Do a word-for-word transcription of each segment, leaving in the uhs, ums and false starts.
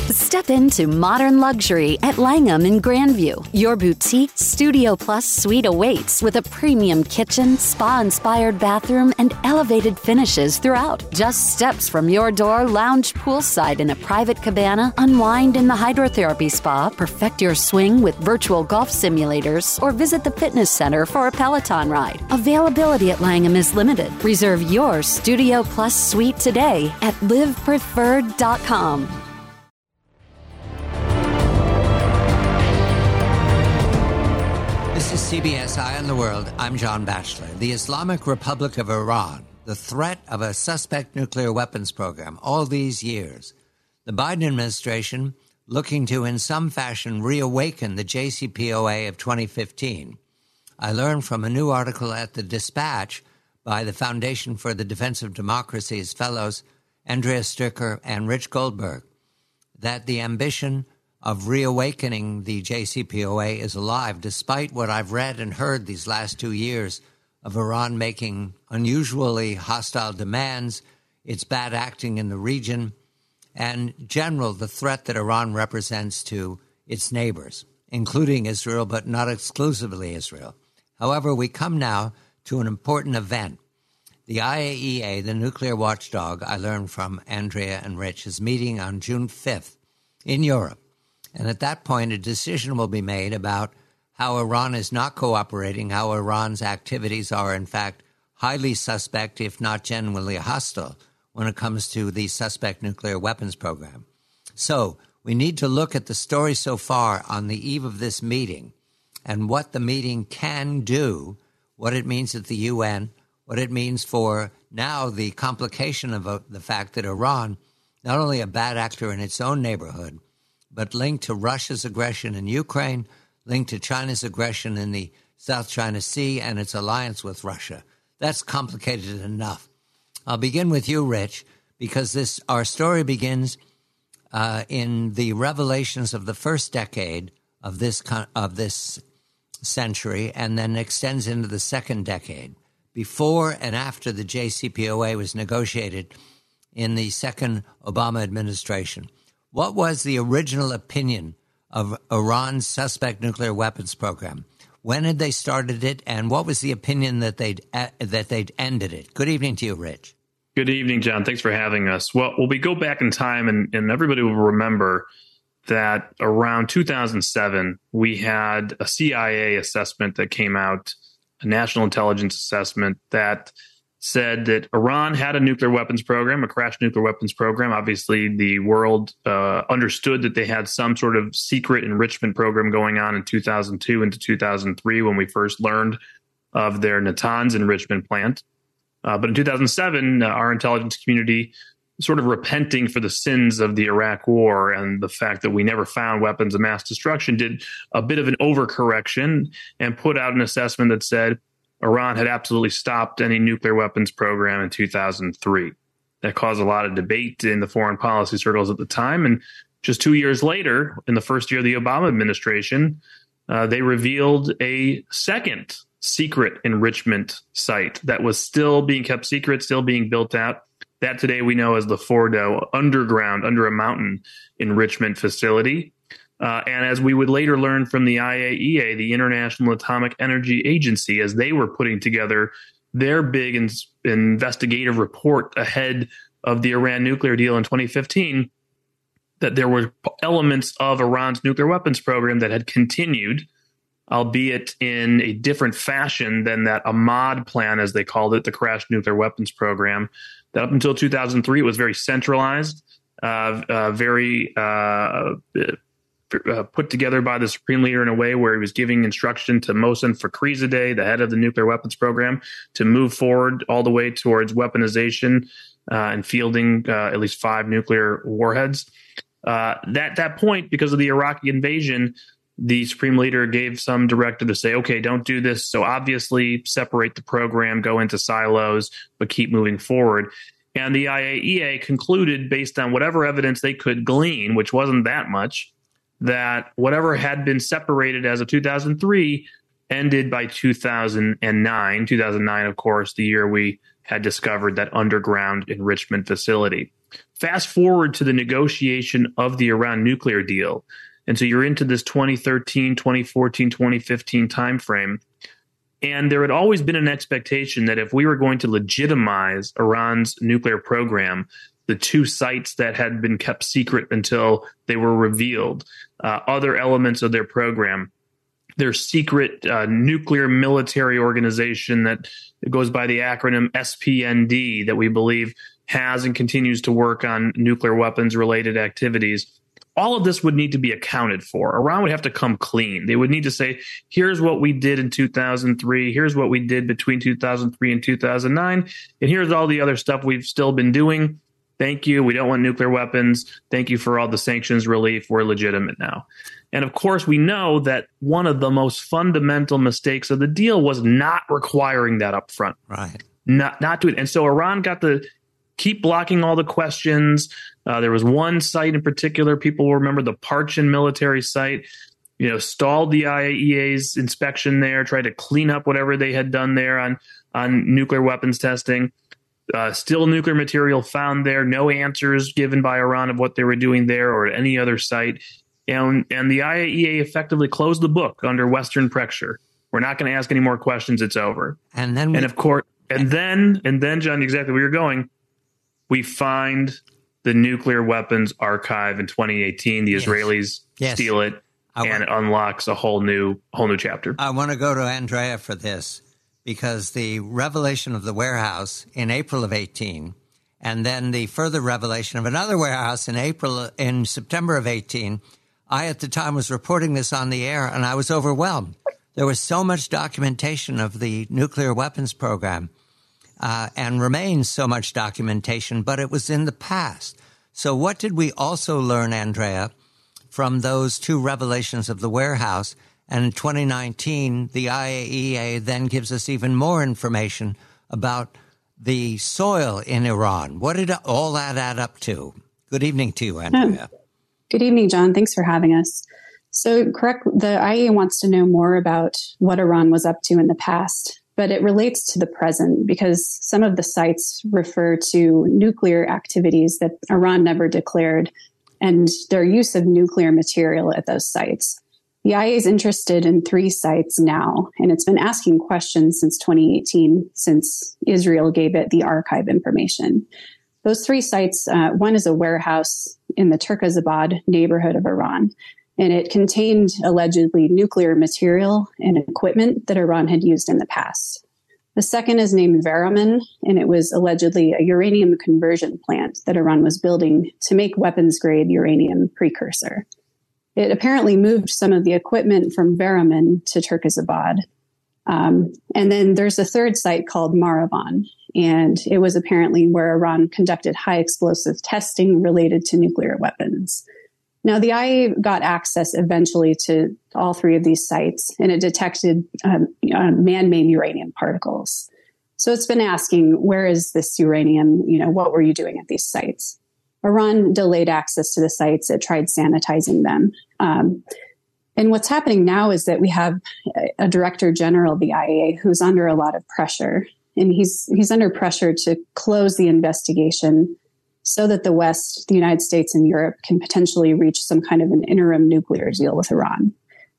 Step into modern luxury at Langham in Grandview. Your boutique Studio Plus suite awaits with a premium kitchen, spa-inspired bathroom, and elevated finishes throughout. Just steps from your door, lounge poolside in a private cabana, unwind in the hydrotherapy spa, perfect your swing with virtual golf simulators, or visit the fitness center for a Peloton ride. Availability at Langham is limited. Reserve your Studio Plus suite today at live preferred dot com. This is C B S Eye on the World. I'm John Batchelor. The Islamic Republic of Iran, the threat of a suspect nuclear weapons program all these years. The Biden administration looking to, in some fashion, reawaken the J C P O A of twenty fifteen. I learned from a new article at The Dispatch by the Foundation for the Defense of Democracy's fellows, Andrea Stricker and Rich Goldberg, that the ambition of reawakening the J C P O A is alive, despite what I've read and heard these last two years of Iran making unusually hostile demands, its bad acting in the region, and general the threat that Iran represents to its neighbors, including Israel, but not exclusively Israel. However, we come now to an important event. The I A E A, the nuclear watchdog, I learned from Andrea and Rich, is meeting on June fifth in Europe. And at that point, a decision will be made about how Iran is not cooperating, how Iran's activities are, in fact, highly suspect, if not genuinely hostile, when it comes to the suspect nuclear weapons program. So we need to look at the story so far on the eve of this meeting and what the meeting can do, what it means at the U N, what it means for now the complication of uh, the fact that Iran, not only a bad actor in its own neighborhood, but linked to Russia's aggression in Ukraine, linked to China's aggression in the South China Sea and its alliance with Russia. That's complicated enough. I'll begin with you, Rich, because this our story begins uh, in the revelations of the first decade of this of this century, and then extends into the second decade, before and after the J C P O A was negotiated in the second Obama administration. What was the original opinion of Iran's suspect nuclear weapons program? When had they started it, and what was the opinion that they'd uh, that they'd ended it? Good evening to you, Rich. Good evening, John. Thanks for having us. Well, well we go back in time, and, and everybody will remember that around two thousand seven, we had a C I A assessment that came out, a national intelligence assessment that said that Iran had a nuclear weapons program, a crashed nuclear weapons program. Obviously, the world uh, understood that they had some sort of secret enrichment program going on in two thousand two into two thousand three when we first learned of their Natanz enrichment plant. Uh, but in two thousand seven, uh, our intelligence community sort of repenting for the sins of the Iraq war and the fact that we never found weapons of mass destruction, did a bit of an overcorrection and put out an assessment that said Iran had absolutely stopped any nuclear weapons program in two thousand three. That caused a lot of debate in the foreign policy circles at the time. And just two years later, in the first year of the Obama administration, uh, they revealed a second secret enrichment site that was still being kept secret, still being built out. That today we know as the Fordo underground, under a mountain enrichment facility. Uh, and as we would later learn from the I A E A, the International Atomic Energy Agency, as they were putting together their big in- investigative report ahead of the Iran nuclear deal in twenty fifteen, that there were elements of Iran's nuclear weapons program that had continued, albeit in a different fashion than that Ahmad plan, as they called it, the crashed nuclear weapons program, that up until two thousand three, it was very centralized, uh, uh, very uh, uh, put together by the Supreme Leader in a way where he was giving instruction to Mohsen Fakhrizadeh, the head of the nuclear weapons program, to move forward all the way towards weaponization uh, and fielding uh, at least five nuclear warheads. Uh, that that point, because of the Iraqi invasion, the Supreme Leader gave some directive to say, okay, don't do this. So obviously separate the program, go into silos, but keep moving forward. And the I A E A concluded, based on whatever evidence they could glean, which wasn't that much, that whatever had been separated as of two thousand three ended by two thousand nine. two thousand nine, of course, the year we had discovered that underground enrichment facility. fast forward to the negotiation of the Iran nuclear deal. And so you're into this twenty thirteen, twenty fourteen, twenty fifteen timeframe. And there had always been an expectation that if we were going to legitimize Iran's nuclear program, the two sites that had been kept secret until they were revealed, uh, other elements of their program, their secret uh, nuclear military organization that goes by the acronym S P N D that we believe has and continues to work on nuclear weapons related activities. All of this would need to be accounted for. Iran would have to come clean. They would need to say, here's what we did in two thousand three. Here's what we did between two thousand three and two thousand nine. And here's all the other stuff we've still been doing. Thank you. We don't want nuclear weapons. Thank you for all the sanctions relief. We're legitimate now. And of course, we know that one of the most fundamental mistakes of the deal was not requiring that up front. Right. Not, not to it. And so Iran got to keep blocking all the questions. Uh, there was one site in particular, people will remember, the Parchin military site, you know, stalled the I A E A's inspection there, tried to clean up whatever they had done there on, on nuclear weapons testing. Uh, still nuclear material found there, no answers given by Iran of what they were doing there or at any other site. And, and the I A E A effectively closed the book under Western pressure. We're not going to ask any more questions. It's over. And then, we, and of course, and then, and then, John, exactly where you're going, we find the nuclear weapons archive in twenty eighteen. The yes. Israelis yes. steal it, I and want, it unlocks a whole new, whole new chapter. I want to go to Andrea for this, because the revelation of the warehouse in April of eighteen, and then the further revelation of another warehouse in April, in September of eighteen, I at the time was reporting this on the air, and I was overwhelmed. There was so much documentation of the nuclear weapons program, uh, and remains so much documentation, but it was in the past. So what did we also learn, Andrea, from those two revelations of the warehouse? And in twenty nineteen, the I A E A then gives us even more information about the soil in Iran. What did all that add up to? Good evening to you, Andrea. Oh. Good evening, John. Thanks for having us. So, correct, the I A E A wants to know more about what Iran was up to in the past, but it relates to the present because some of the sites refer to nuclear activities that Iran never declared and their use of nuclear material at those sites. The I A E A is interested in three sites now, and it's been asking questions since twenty eighteen, since Israel gave it the archive information. Those three sites, uh, one is a warehouse in the Turkazabad neighborhood of Iran, and it contained allegedly nuclear material and equipment that Iran had used in the past. The second is named Varaman, and it was allegedly a uranium conversion plant that Iran was building to make weapons-grade uranium precursor. It apparently moved some of the equipment from Varaman to Turkazabad. Um, and then there's a third site called Maravan, and it was apparently where Iran conducted high explosive testing related to nuclear weapons. Now, the I A E A got access eventually to all three of these sites, and it detected um, uh, man-made uranium particles. So it's been asking, where is this uranium? You know, what were you doing at these sites? Iran delayed access to the sites. It tried sanitizing them. Um, and what's happening now is that we have a director general of the I A E A who's under a lot of pressure, and he's he's under pressure to close the investigation so that the West, the United States and Europe can potentially reach some kind of an interim nuclear deal with Iran.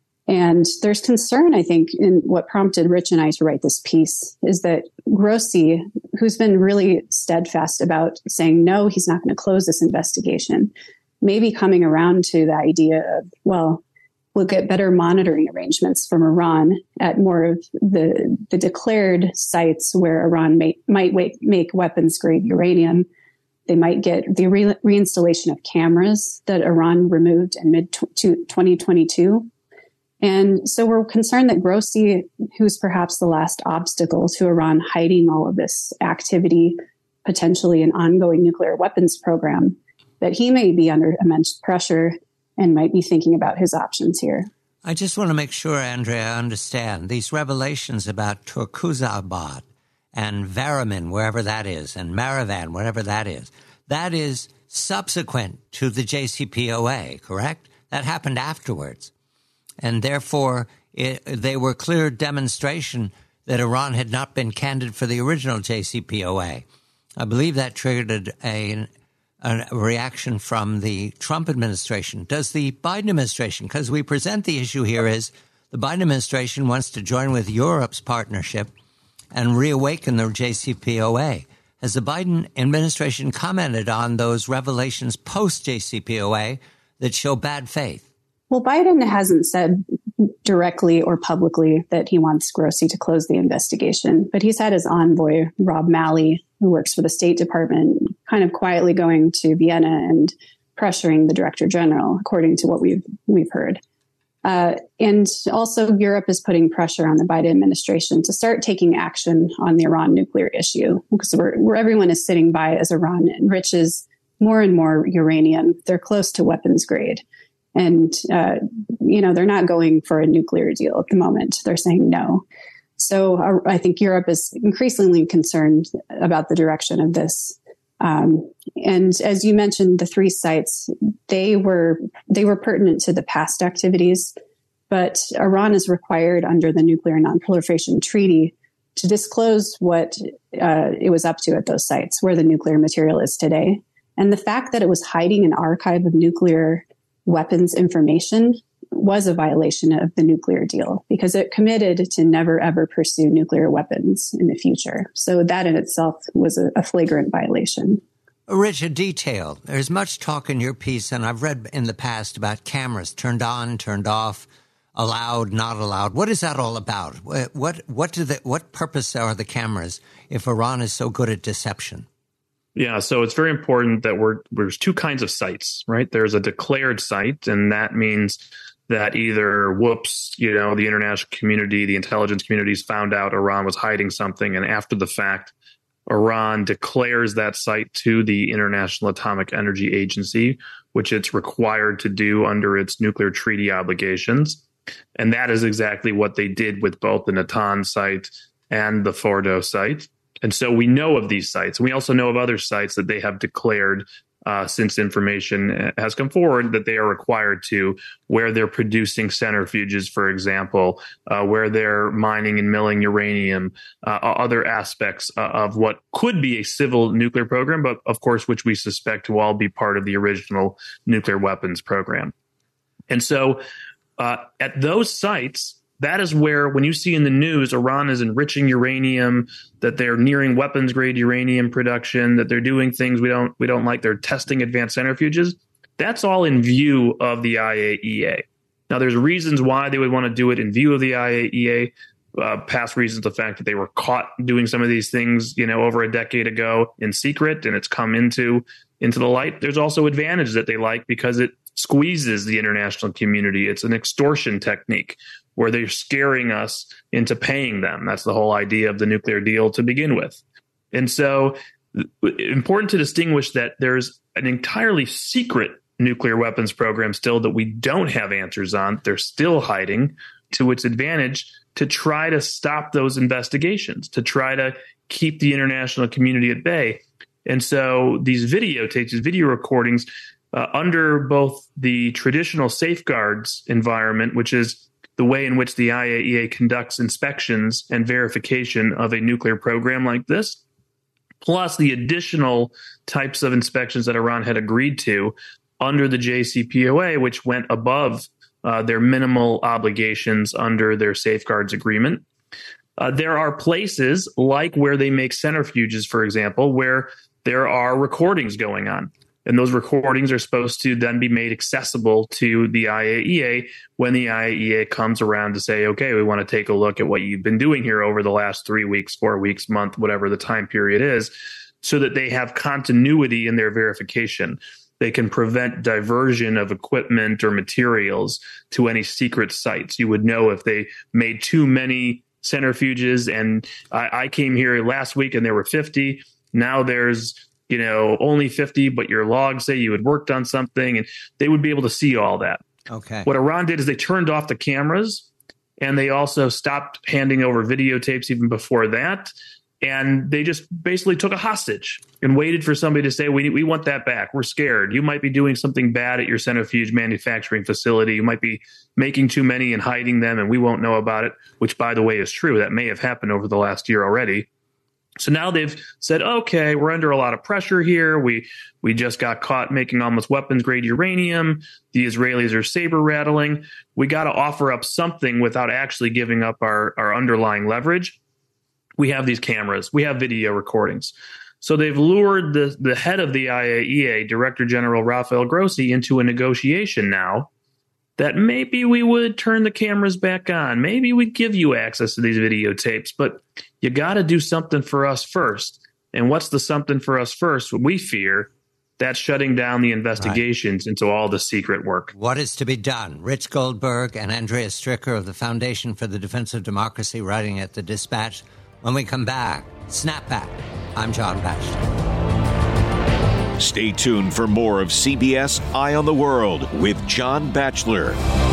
And there's concern, I think, in what prompted Rich and I to write this piece is that Grossi, who's been really steadfast about saying, no, he's not going to close this investigation, may be coming around to the idea of, well, we'll get better monitoring arrangements from Iran at more of the, the declared sites where Iran may, might wait, make weapons-grade uranium. They might get the re- reinstallation of cameras that Iran removed in mid twenty twenty-two. And so we're concerned that Grossi, who's perhaps the last obstacle to Iran hiding all of this activity, potentially an ongoing nuclear weapons program, that he may be under immense pressure and might be thinking about his options here. I just want to make sure, Andrea, I understand these revelations about Turkazabad and Varaman, wherever that is, and Maravan, whatever that is, that is subsequent to the J C P O A, correct? That happened afterwards. And therefore, it, they were clear demonstration that Iran had not been candid for the original J C P O A. I believe that triggered a, a reaction from the Trump administration. Does the Biden administration, because we present the issue here is the Biden administration wants to join with Europe's partnership and reawaken the J C P O A. Has the Biden administration commented on those revelations post-J C P O A that show bad faith? Well, Biden hasn't said directly or publicly that he wants Grossi to close the investigation, but he's had his envoy, Rob Malley, who works for the State Department, kind of quietly going to Vienna and pressuring the Director General, according to what we've we've heard. Uh, and also, Europe is putting pressure on the Biden administration to start taking action on the Iran nuclear issue, because we're, where everyone is sitting by as Iran enriches more and more uranium. They're close to weapons grade. And, uh, you know, they're not going for a nuclear deal at the moment. They're saying no. So uh, I think Europe is increasingly concerned about the direction of this. Um, and as you mentioned, the three sites, they were they were pertinent to the past activities, but Iran is required under the Nuclear Non-Proliferation Treaty to disclose what uh, it was up to at those sites, where the nuclear material is today. And the fact that it was hiding an archive of nuclear weapons information was a violation of the nuclear deal, because it committed to never, ever pursue nuclear weapons in the future. So that in itself was a, a flagrant violation. Richard, detail. There's much talk in your piece, and I've read in the past about cameras turned on, turned off, allowed, not allowed. What is that all about? What what do the, what purpose are the cameras if Iran is so good at deception? Yeah, so it's very important that we're there's two kinds of sites, right? There's a declared site, and that means that either, whoops, you know, the international community, the intelligence communities found out Iran was hiding something, and after the fact, Iran declares that site to the International Atomic Energy Agency, which it's required to do under its nuclear treaty obligations. And that is exactly what they did with both the Natanz site and the Fordo site. And so we know of these sites. We also know of other sites that they have declared uh, since information has come forward that they are required to, where they're producing centrifuges, for example, uh, where they're mining and milling uranium, uh, other aspects uh, of what could be a civil nuclear program, but of course, which we suspect to all be part of the original nuclear weapons program. And so uh, at those sites, that is where, when you see in the news, Iran is enriching uranium, that they're nearing weapons grade uranium production, that they're doing things we don't we don't like, they're testing advanced centrifuges. That's all in view of the I A E A. Now, there's reasons why they would want to do it in view of the I A E A. Uh, past reasons, the fact that they were caught doing some of these things, you know, over a decade ago in secret, and it's come into into the light. There's also advantages that they like because it squeezes the international community. It's an extortion technique where they're scaring us into paying them. That's the whole idea of the nuclear deal to begin with. And so important to distinguish that there's an entirely secret nuclear weapons program still that we don't have answers on. They're still hiding, to its advantage, to try to stop those investigations, to try to keep the international community at bay. And so these videotapes, these video recordings, uh, under both the traditional safeguards environment, which is the way in which the I A E A conducts inspections and verification of a nuclear program like this, plus the additional types of inspections that Iran had agreed to under the J C P O A, which went above uh, their minimal obligations under their safeguards agreement. Uh, there are places like where they make centrifuges, for example, where there are recordings going on. And those recordings are supposed to then be made accessible to the I A E A when the I A E A comes around to say, okay, we want to take a look at what you've been doing here over the last three weeks, four weeks, month, whatever the time period is, so that they have continuity in their verification. They can prevent diversion of equipment or materials to any secret sites. You would know if they made too many centrifuges, and I, I came here last week and there were fifty. Now there's you know, only fifty, but your logs say you had worked on something, and they would be able to see all that. Okay. What Iran did is they turned off the cameras, and they also stopped handing over videotapes even before that. And they just basically took a hostage and waited for somebody to say, we we want that back. We're scared. You might be doing something bad at your centrifuge manufacturing facility. You might be making too many and hiding them, and we won't know about it, which, by the way, is true. That may have happened over the last year already. So now they've said, okay, we're under a lot of pressure here. We we just got caught making almost weapons-grade uranium. The Israelis are saber-rattling. We got to offer up something without actually giving up our, our underlying leverage. We have these cameras. We have video recordings. So they've lured the, the head of the I A E A, Director General Rafael Grossi, into a negotiation now that maybe we would turn the cameras back on. Maybe we'd give you access to these videotapes, but you got to do something for us first. And what's the something for us first? What we fear, that's shutting down the investigations right. into all the secret work. What is to be done? Rich Goldberg and Andrea Stricker of the Foundation for the Defense of Democracy writing at the Dispatch. When we come back, Snap Back. I'm John Batchelor. Stay tuned for more of C B S Eye on the World with John Batchelor.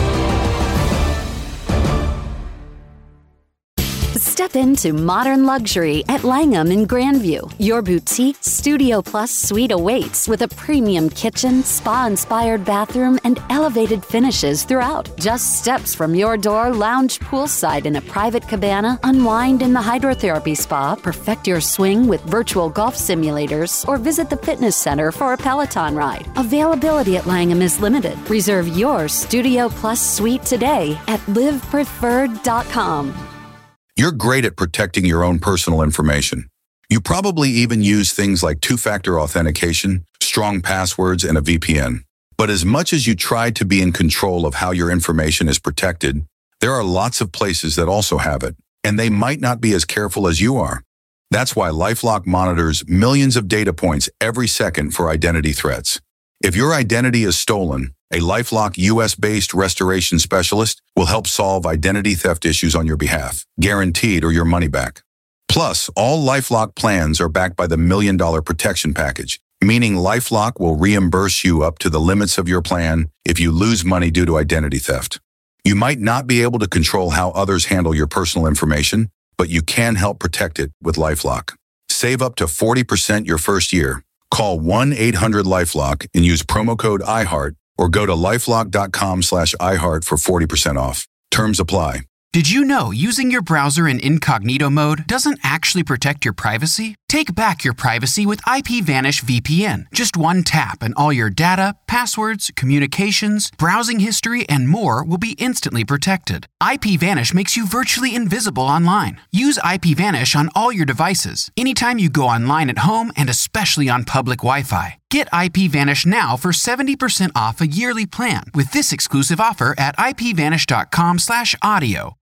Step into modern luxury at Langham in Grandview. Your boutique Studio Plus suite awaits with a premium kitchen, spa-inspired bathroom, and elevated finishes throughout. Just steps from your door, lounge poolside in a private cabana, unwind in the hydrotherapy spa, perfect your swing with virtual golf simulators, or visit the fitness center for a Peloton ride. Availability at Langham is limited. Reserve your Studio Plus suite today at live preferred dot com. You're great at protecting your own personal information. You probably even use things like two-factor authentication, strong passwords, and a V P N. But as much as you try to be in control of how your information is protected, there are lots of places that also have it, and they might not be as careful as you are. That's why LifeLock monitors millions of data points every second for identity threats. If your identity is stolen, a LifeLock U S-based restoration specialist will help solve identity theft issues on your behalf, guaranteed or your money back. Plus, all LifeLock plans are backed by the Million Dollar Protection Package, meaning LifeLock will reimburse you up to the limits of your plan if you lose money due to identity theft. You might not be able to control how others handle your personal information, but you can help protect it with LifeLock. Save up to forty percent your first year. Call one eight hundred LifeLock and use promo code iHeart or go to lifelock.com slash iHeart for forty percent off. Terms apply. Did you know using your browser in incognito mode doesn't actually protect your privacy? Take back your privacy with IPVanish V P N. Just one tap and all your data, passwords, communications, browsing history, and more will be instantly protected. IPVanish makes you virtually invisible online. Use IPVanish on all your devices, anytime you go online at home and especially on public Wi-Fi. Get IPVanish now for seventy percent off a yearly plan with this exclusive offer at ipvanish.com slash audio.